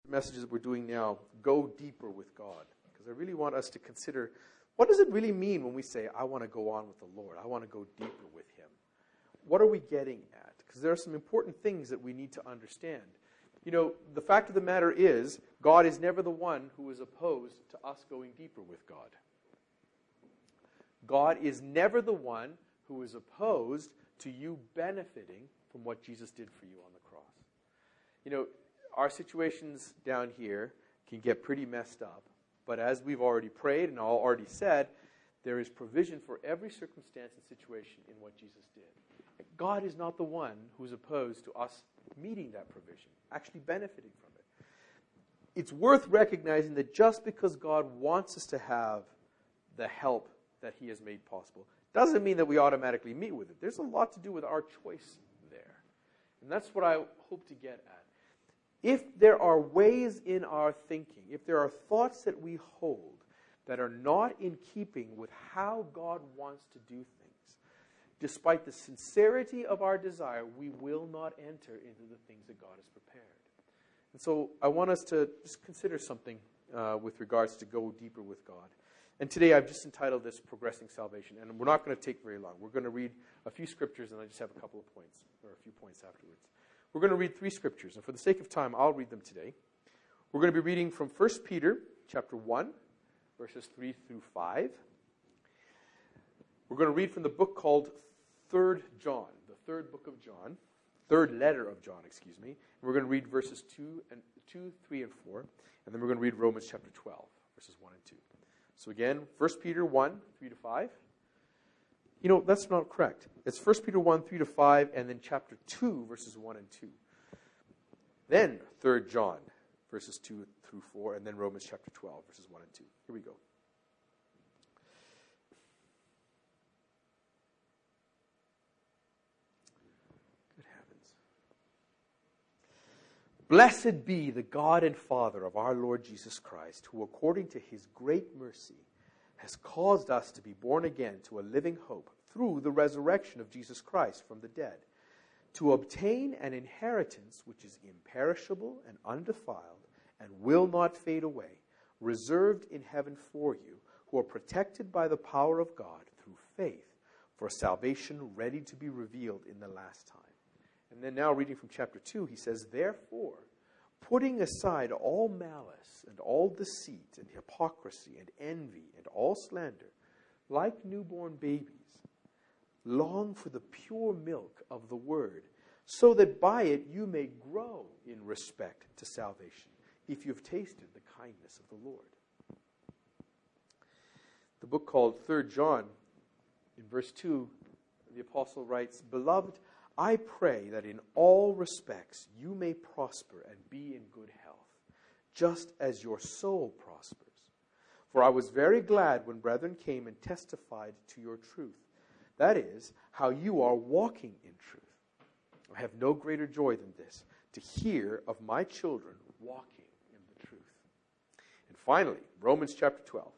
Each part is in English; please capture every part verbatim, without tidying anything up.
messages we're doing now, Go Deeper with God. Because I really want us to consider, what does it really mean when we say, I want to go on with the Lord? I want to go deeper with Him. What are we getting at? Because there are some important things that we need to understand. You know, the fact of the matter is, God is never the one who is opposed to us going deeper with God. God is never the one who is opposed to you benefiting from what Jesus did for you on the cross. You know, our situations down here can get pretty messed up. But as we've already prayed and all already said, there is provision for every circumstance and situation in what Jesus did. God is not the one who is opposed to us meeting that provision, actually benefiting from it. It's worth recognizing that just because God wants us to have the help that He has made possible doesn't mean that we automatically meet with it. There's a lot to do with our choice there. And that's what I hope to get at. If there are ways in our thinking, if there are thoughts that we hold that are not in keeping with how God wants to do things, despite the sincerity of our desire, we will not enter into the things that God has prepared. And so I want us to just consider something uh, with regards to go deeper with God. And today I've just entitled this Progressing Salvation. And we're not going to take very long. We're going to read a few scriptures and I just have a couple of points, or a few points afterwards. We're going to read three scriptures. And for the sake of time, I'll read them today. We're going to be reading from First Peter chapter one, verses three through five. We're going to read from the book called Third John, the third book of John, third letter of John, excuse me. And we're going to read verses two and two, three, and four, and then we're going to read Romans chapter twelve, verses one and two. So again, First Peter one, three to five. You know, that's not correct. It's First Peter one, three to five, and then chapter two, verses one and two. Then Third John, verses two through four, and then Romans chapter twelve, verses one and two. Here we go. Blessed be the God and Father of our Lord Jesus Christ, who according to His great mercy has caused us to be born again to a living hope through the resurrection of Jesus Christ from the dead, to obtain an inheritance which is imperishable and undefiled and will not fade away, reserved in heaven for you, who are protected by the power of God through faith for salvation ready to be revealed in the last time. And then now reading from chapter two, he says, therefore, putting aside all malice and all deceit and hypocrisy and envy and all slander, like newborn babies, long for the pure milk of the word, so that by it you may grow in respect to salvation, if you have tasted the kindness of the Lord. The book called Third John, in verse two, the apostle writes, beloved, I pray that in all respects you may prosper and be in good health, just as your soul prospers. For I was very glad when brethren came and testified to your truth. That is, how you are walking in truth. I have no greater joy than this, to hear of my children walking in the truth. And finally, Romans chapter twelve.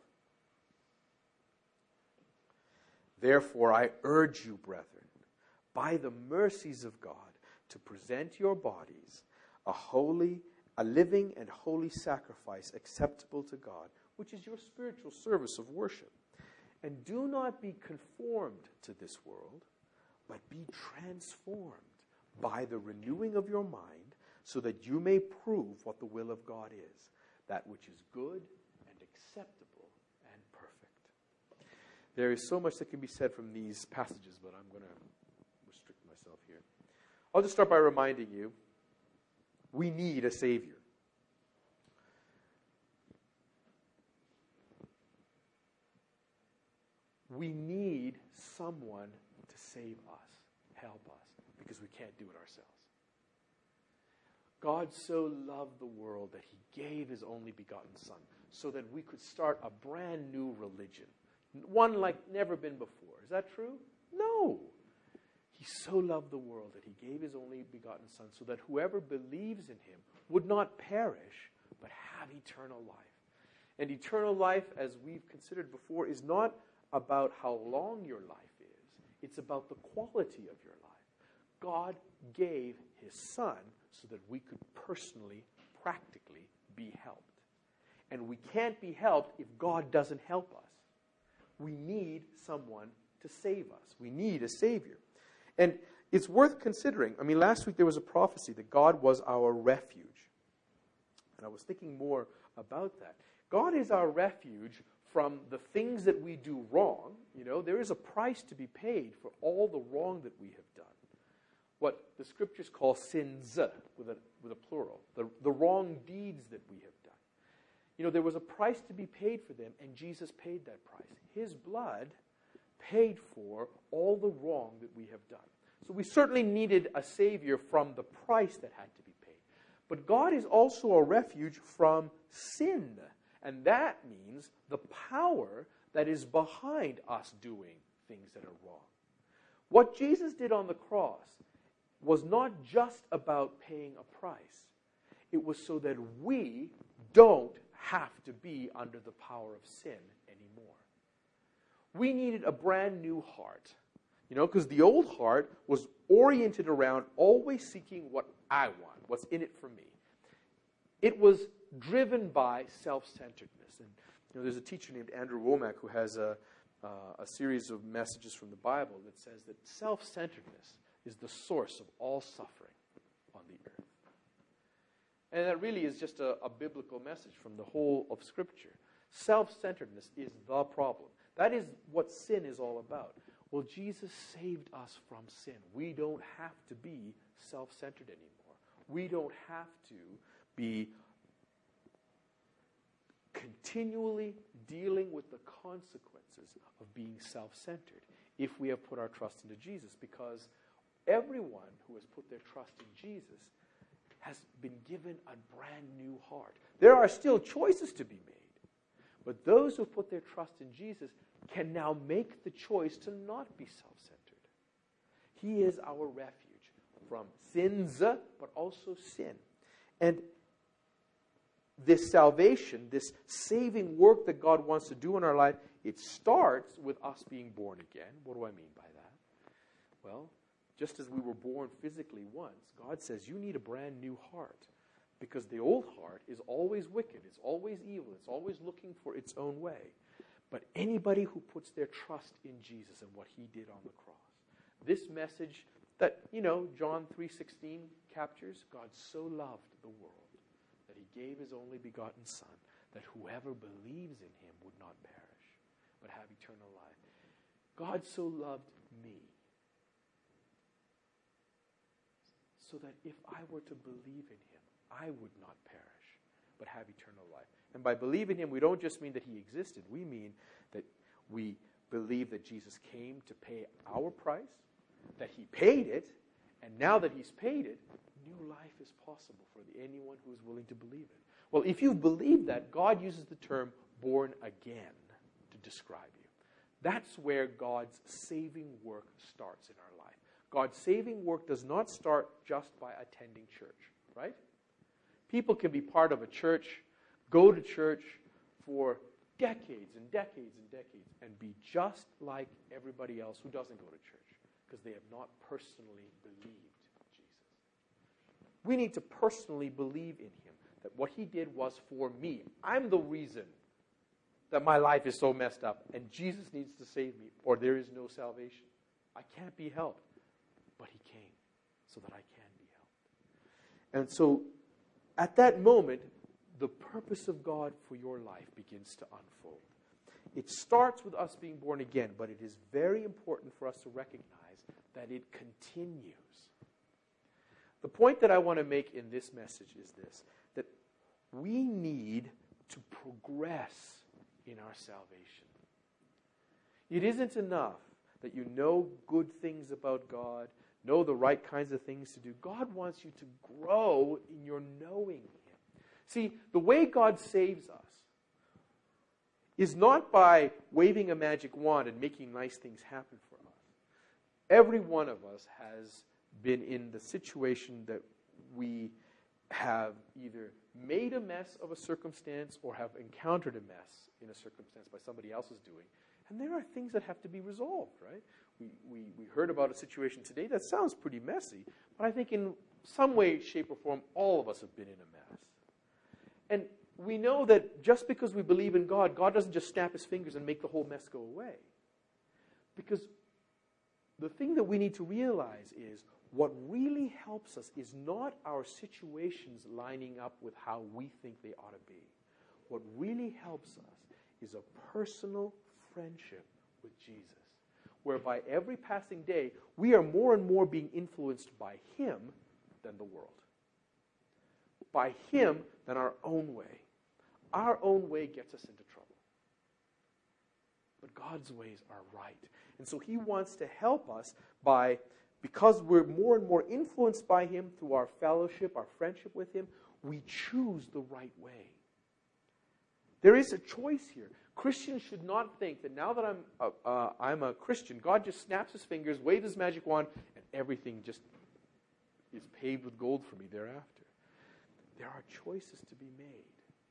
Therefore I urge you, brethren, by the mercies of God, to present your bodies a holy, a living and holy sacrifice acceptable to God, which is your spiritual service of worship. And do not be conformed to this world, but be transformed by the renewing of your mind, so that you may prove what the will of God is, that which is good and acceptable and perfect. There is so much that can be said from these passages, but I'm going to restrict myself here. I'll just start by reminding you, we need a Savior. We need someone to save us, help us, because we can't do it ourselves. God so loved the world that He gave His only begotten Son, so that we could start a brand new religion, one like never been before. Is that true? No. He so loved the world that He gave His only begotten Son, so that whoever believes in Him would not perish, but have eternal life. And eternal life, as we've considered before, is not about how long your life is. It's about the quality of your life. God gave His Son so that we could personally, practically be helped. And we can't be helped if God doesn't help us. We need someone to save us. We need a Savior. And it's worth considering. I mean, last week there was a prophecy that God was our refuge. And I was thinking more about that. God is our refuge from the things that we do wrong. You know, there is a price to be paid for all the wrong that we have done. What the scriptures call sins, with a, with a plural, the, the wrong deeds that we have done. You know, there was a price to be paid for them, and Jesus paid that price. His blood paid for all the wrong that we have done. So we certainly needed a Savior from the price that had to be paid. But God is also a refuge from sin. And that means the power that is behind us doing things that are wrong. What Jesus did on the cross was not just about paying a price. It was so that we don't have to be under the power of sin anymore. We needed a brand new heart. You know, because the old heart was oriented around always seeking what I want, what's in it for me. It was driven by self-centeredness. And you know, there's a teacher named Andrew Womack who has a, uh, a series of messages from the Bible that says that self-centeredness is the source of all suffering on the earth. And that really is just a, a biblical message from the whole of Scripture. Self-centeredness is the problem. That is what sin is all about. Well, Jesus saved us from sin. We don't have to be self-centered anymore. We don't have to be continually dealing with the consequences of being self-centered if we have put our trust into Jesus, because everyone who has put their trust in Jesus has been given a brand new heart. There are still choices to be made, but those who put their trust in Jesus can now make the choice to not be self-centered. He is our refuge from sins, but also sin. And this salvation, this saving work that God wants to do in our life, it starts with us being born again. What do I mean by that? Well, just as we were born physically once, God says you need a brand new heart, because the old heart is always wicked, it's always evil, it's always looking for its own way. But anybody who puts their trust in Jesus and what he did on the cross, this message that, you know, John three sixteen captures, God so loved the world that he gave his only begotten Son, that whoever believes in him would not perish, but have eternal life. God so loved me, so that if I were to believe in him, I would not perish, but have eternal life. And by believe in him, we don't just mean that he existed. We mean that we believe that Jesus came to pay our price, that he paid it, and now that he's paid it, new life is possible for the, anyone who is willing to believe it. Well, if you believe that, God uses the term born again to describe you. That's where God's saving work starts in our life. God's saving work does not start just by attending church, right? People can be part of a church, go to church for decades and decades and decades, and be just like everybody else who doesn't go to church, because they have not personally believed Jesus. We need to personally believe in him, that what he did was for me. I'm the reason that my life is so messed up, and Jesus needs to save me, or there is no salvation. I can't be helped, but he came so that I can be helped. And so at that moment, the purpose of God for your life begins to unfold. It starts with us being born again, but it is very important for us to recognize that it continues. The point that I want to make in this message is this, that we need to progress in our salvation. It isn't enough that you know good things about God, know the right kinds of things to do. God wants you to grow in your knowing him. See, the way God saves us is not by waving a magic wand and making nice things happen for us. Every one of us has been in the situation that we have either made a mess of a circumstance or have encountered a mess in a circumstance by somebody else's doing. And there are things that have to be resolved, right? We, we, we heard about a situation today that sounds pretty messy, but I think in some way, shape, or form, all of us have been in a mess. And we know that just because we believe in God, God doesn't just snap his fingers and make the whole mess go away. Because the thing that we need to realize is what really helps us is not our situations lining up with how we think they ought to be. What really helps us is a personal friendship with Jesus, whereby every passing day we are more and more being influenced by him than the world. By him than our own way. Our own way gets us into trouble. But God's ways are right. And so he wants to help us by, because we're more and more influenced by him through our fellowship, our friendship with him, we choose the right way. There is a choice here. Christians should not think that now that I'm a, uh, I'm a Christian, God just snaps his fingers, waves his magic wand, and everything just is paved with gold for me thereafter. There are choices to be made.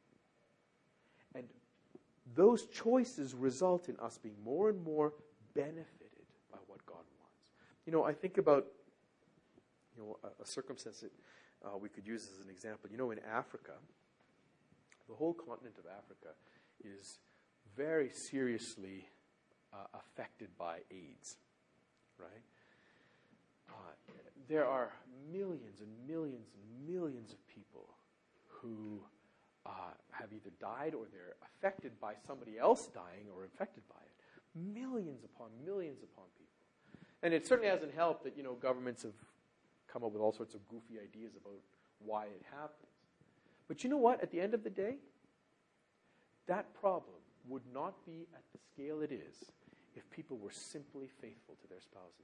And those choices result in us being more and more benefited by what God wants. You know, I think about you know a, a circumstance that uh, we could use as an example. You know, in Africa, the whole continent of Africa is very seriously uh, affected by AIDS, right? Uh, there are millions and millions and millions of people who uh, have either died or they're affected by somebody else dying or infected by it. Millions upon millions upon people. And it certainly hasn't helped that, you know, governments have come up with all sorts of goofy ideas about why it happens. But you know what? At the end of the day, that problem would not be at the scale it is if people were simply faithful to their spouses.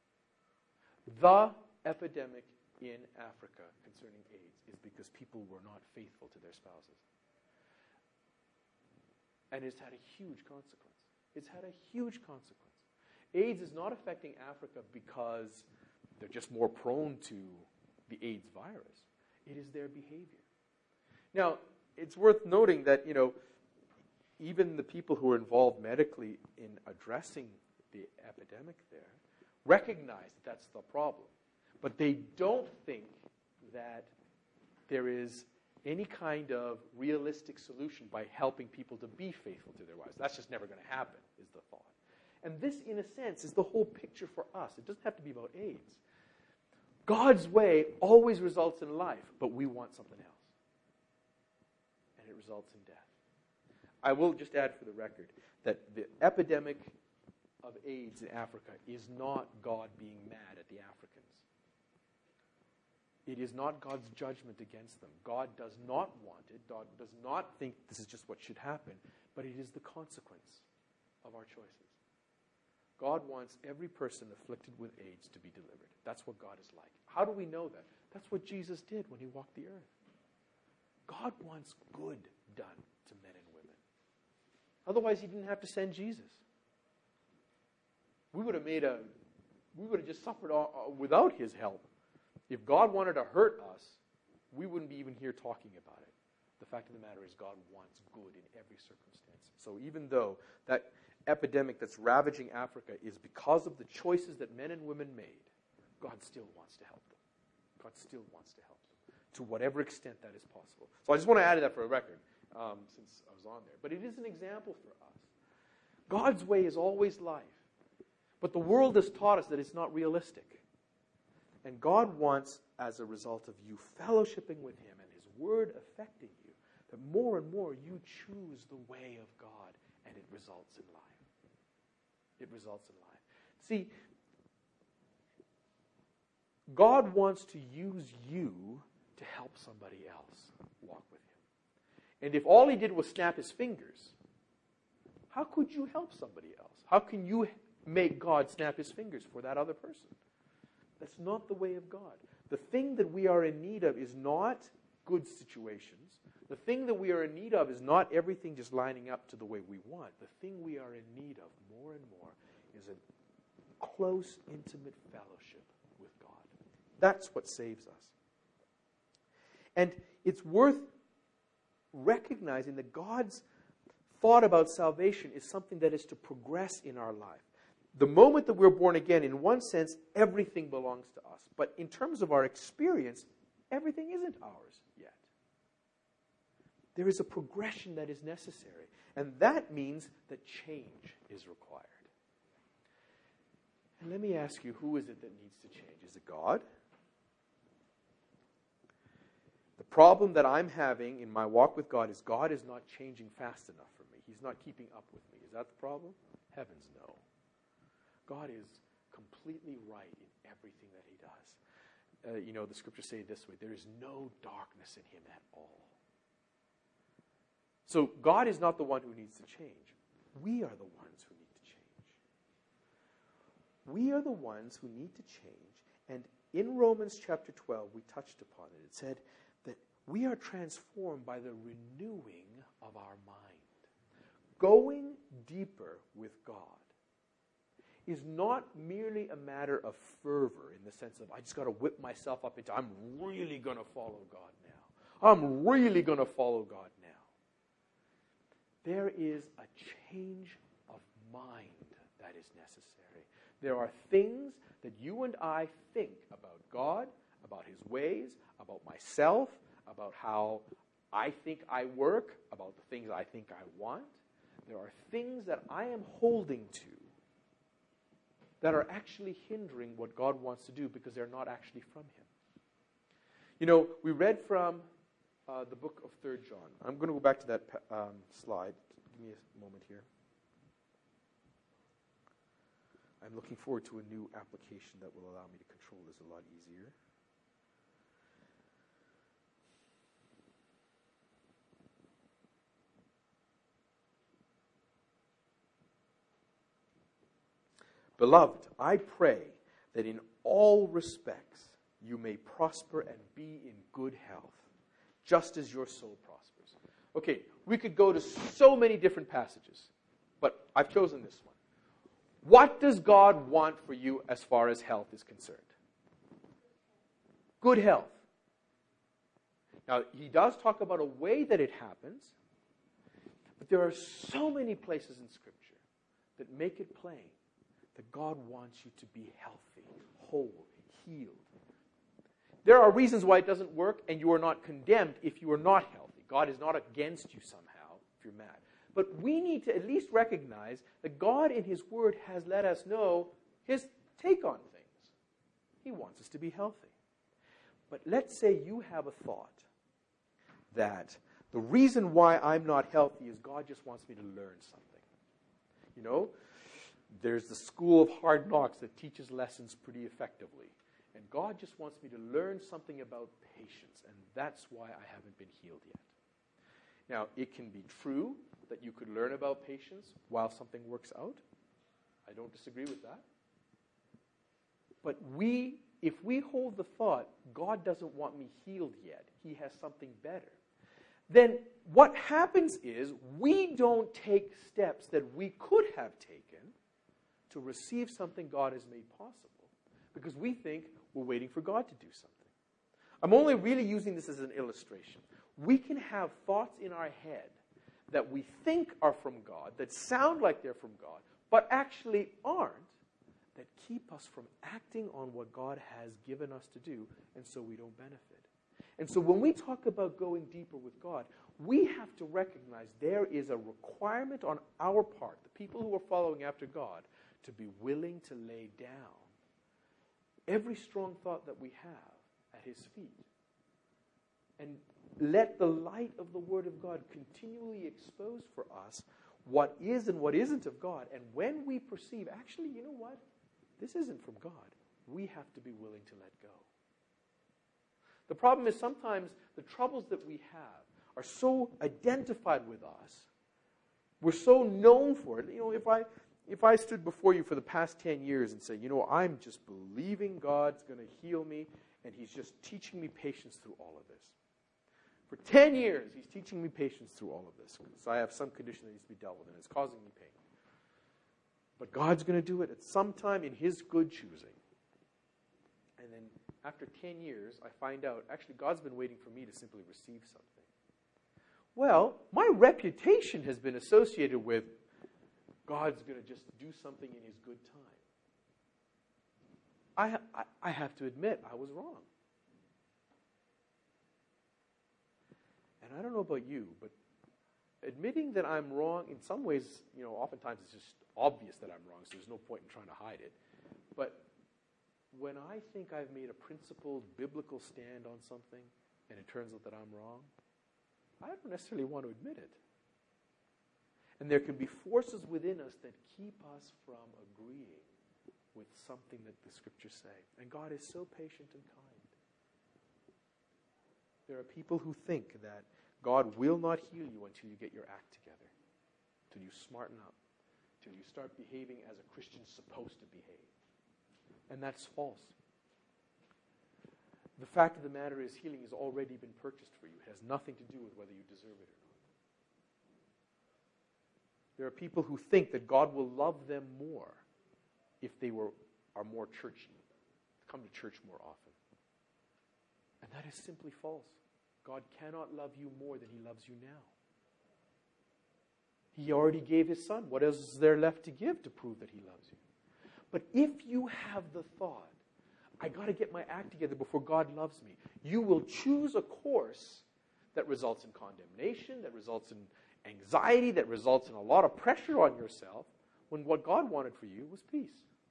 The epidemic in Africa concerning AIDS is because people were not faithful to their spouses. And it's had a huge consequence. It's had a huge consequence. AIDS is not affecting Africa because they're just more prone to the AIDS virus. It is their behavior. Now, it's worth noting that, you know, even the people who are involved medically in addressing the epidemic there recognize that that's the problem. But they don't think that there is any kind of realistic solution by helping people to be faithful to their wives. That's just never going to happen, is the thought. And this, in a sense, is the whole picture for us. It doesn't have to be about AIDS. God's way always results in life, but we want something else. And it results in death. I will just add for the record that the epidemic of AIDS in Africa is not God being mad at the Africans. It is not God's judgment against them. God does not want it. God does not think this is just what should happen, but it is the consequence of our choices. God wants every person afflicted with AIDS to be delivered. That's what God is like. How do we know that? That's what Jesus did when he walked the earth. God wants good done to men and women. Otherwise, he didn't have to send Jesus. We would have made a, we would have just suffered all, uh, without his help. If God wanted to hurt us, we wouldn't be even here talking about it. The fact of the matter is God wants good in every circumstance. So even though that epidemic that's ravaging Africa is because of the choices that men and women made, God still wants to help them. God still wants to help them to whatever extent that is possible. So I just want to add that for a record um, since I was on there. But it is an example for us. God's way is always life. But the world has taught us that it's not realistic. And God wants, as a result of you fellowshipping with him and his word affecting you, that more and more you choose the way of God, and it results in life. It results in life. See, God wants to use you to help somebody else walk with him. And if all he did was snap his fingers, how could you help somebody else? How can you make God snap his fingers for that other person? That's not the way of God. The thing that we are in need of is not good situations. The thing that we are in need of is not everything just lining up to the way we want. The thing we are in need of more and more is a close, intimate fellowship with God. That's what saves us. And it's worth recognizing that God's thought about salvation is something that is to progress in our life. The moment that we're born again, in one sense, everything belongs to us. But in terms of our experience, everything isn't ours yet. There is a progression that is necessary. And that means that change is required. And let me ask you, who is it that needs to change? Is it God? The problem that I'm having in my walk with God is God is not changing fast enough for me. He's not keeping up with me. Is that the problem? Heavens, no. God is completely right in everything that he does. Uh, you know, the scriptures say it this way, there is no darkness in him at all. So God is not the one who needs to change. We are the ones who need to change. We are the ones who need to change. And in Romans chapter twelve, we touched upon it. It said that we are transformed by the renewing of our mind. Going deeper with God is not merely a matter of fervor in the sense of I just got to whip myself up into I'm really going to follow God now. I'm really going to follow God now. There is a change of mind that is necessary. There are things that you and I think about God, about his ways, about myself, about how I think I work, about the things I think I want. There are things that I am holding to that are actually hindering what God wants to do because they're not actually from him. You know, we read from uh, the book of Third John. I'm going to go back to that um, slide. Give me a moment here. I'm looking forward to a new application that will allow me to control this a lot easier. Beloved, I pray that in all respects you may prosper and be in good health, just as your soul prospers. Okay, we could go to so many different passages, but I've chosen this one. What does God want for you as far as health is concerned? Good health. Now, he does talk about a way that it happens, but there are so many places in Scripture that make it plain that God wants you to be healthy, whole, healed. There are reasons why it doesn't work, and you are not condemned if you are not healthy. God is not against you somehow if you're mad. But we need to at least recognize that God in his word has let us know his take on things. He wants us to be healthy. But let's say you have a thought that the reason why I'm not healthy is God just wants me to learn something. You know, there's the school of hard knocks that teaches lessons pretty effectively. And God just wants me to learn something about patience, and that's why I haven't been healed yet. Now, it can be true that you could learn about patience while something works out. I don't disagree with that. But we, if we hold the thought, God doesn't want me healed yet, he has something better, then what happens is we don't take steps that we could have taken to receive something God has made possible because we think we're waiting for God to do something. I'm only really using this as an illustration. We can have thoughts in our head that we think are from God, that sound like they're from God, but actually aren't, that keep us from acting on what God has given us to do, and so we don't benefit. And so when we talk about going deeper with God, we have to recognize there is a requirement on our part, the people who are following after God, to be willing to lay down every strong thought that we have at his feet. And let the light of the Word of God continually expose for us what is and what isn't of God. And when we perceive, actually, you know what? This isn't from God. We have to be willing to let go. The problem is sometimes the troubles that we have are so identified with us. We're so known for it. You know, if I if I stood before you for the past ten years and say, you know, I'm just believing God's going to heal me, and he's just teaching me patience through all of this. For ten years, he's teaching me patience through all of this because I have some condition that needs to be dealt with, and it's causing me pain. But God's going to do it at some time in his good choosing. And then after ten years, I find out, actually, God's been waiting for me to simply receive something. Well, my reputation has been associated with God's going to just do something in his good time. I, I, I have to admit, I was wrong. And I don't know about you, but admitting that I'm wrong, in some ways, you know, oftentimes it's just obvious that I'm wrong, so there's no point in trying to hide it. But when I think I've made a principled biblical stand on something, and it turns out that I'm wrong, I don't necessarily want to admit it. And there can be forces within us that keep us from agreeing with something that the Scriptures say. And God is so patient and kind. There are people who think that God will not heal you until you get your act together, until you smarten up, until you start behaving as a Christian's supposed to behave. And that's false. The fact of the matter is, healing has already been purchased for you. It has nothing to do with whether you deserve it or not. There are people who think that God will love them more if they were are more churchy, come to church more often. And that is simply false. God cannot love you more than He loves you now. He already gave His Son. What else is there left to give to prove that He loves you? But if you have the thought, I got to get my act together before God loves me, you will choose a course that results in condemnation, that results in anxiety, that results in a lot of pressure on yourself, when what God wanted for you was peace.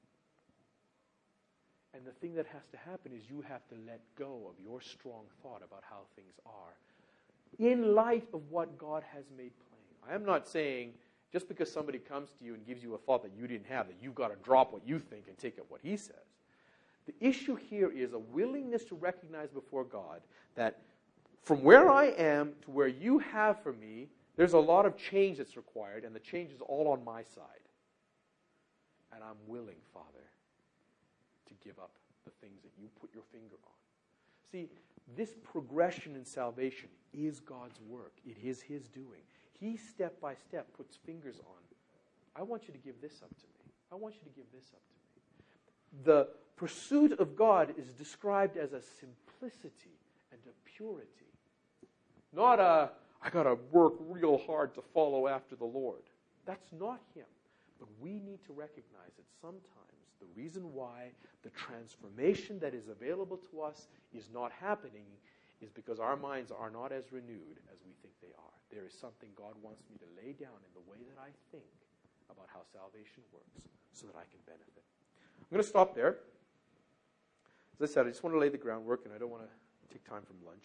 And the thing that has to happen is you have to let go of your strong thought about how things are in light of what God has made plain. I am not saying just because somebody comes to you and gives you a thought that you didn't have, that you've got to drop what you think and take up what he says. The issue here is a willingness to recognize before God that from where I am to where you have for me, there's a lot of change that's required, and the change is all on my side. And I'm willing, Father, to give up the things that you put your finger on. See, this progression in salvation is God's work. It is His doing. He, step by step, puts fingers on. I want you to give this up to me. I want you to give this up to me. The pursuit of God is described as a simplicity and a purity. Not a, I got to work real hard to follow after the Lord. That's not Him. But we need to recognize that sometimes the reason why the transformation that is available to us is not happening is because our minds are not as renewed as we think they are. There is something God wants me to lay down in the way that I think about how salvation works so that I can benefit. I'm going to stop there. As I said, I just want to lay the groundwork, and I don't want to take time from lunch.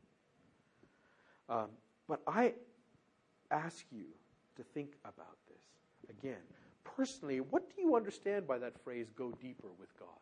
Um, but I ask you to think about this. Again, personally, what do you understand by that phrase, go deeper with God?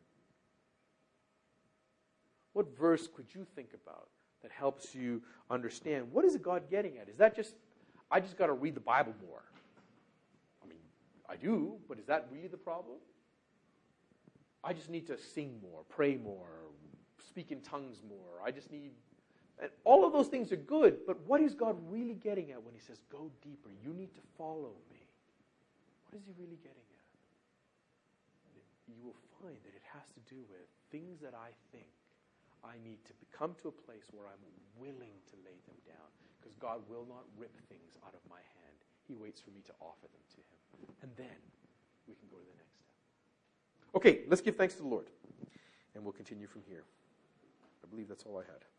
What verse could you think about that helps you understand, what is God getting at? Is that just, I just got to read the Bible more? I mean, I do, but is that really the problem? I just need to sing more, pray more, speak in tongues more. I just need, and all of those things are good, but what is God really getting at when He says, go deeper, you need to follow me? What is He really getting at? You will find that it has to do with things that I think I need to come to a place where I'm willing to lay them down, because God will not rip things out of my hand. He waits for me to offer them to Him. And then we can go to the next step. Okay, let's give thanks to the Lord, and we'll continue from here. I believe that's all I had.